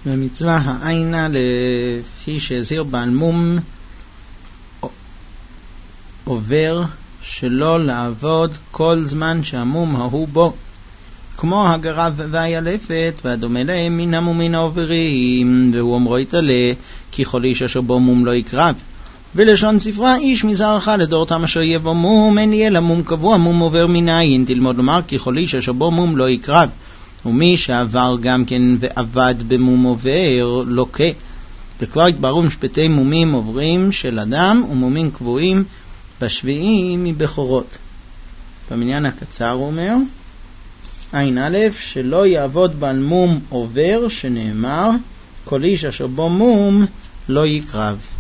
במצווה העין א' היא שהזהיר בעל מום עובר שלא לעבוד כל זמן שהמום ההוא בו, כמו הגרב והילפת והדומה להם מן המומין העוברים, והוא אומרו יתעלה כי כל איש אשר בו מום לא יקרב. ולשון ספרה איש מזרעך לדורתם אשר יהיה בו מום, אין יהיה למום קבוע, מום עובר מנין, תלמוד לומר כי כל איש אשר בו מום לא יקרב. ומי שעבר גם כן ועבד במום עובר לוקה. וכבר התבררו משפטי מומים עוברים של אדם ומומים קבועים בשביעי מבכורות. במניין הקצר הוא אומר עין א' שלא יעבוד בעל מום עובר, שנאמר כל איש אשר בו מום לא יקרב.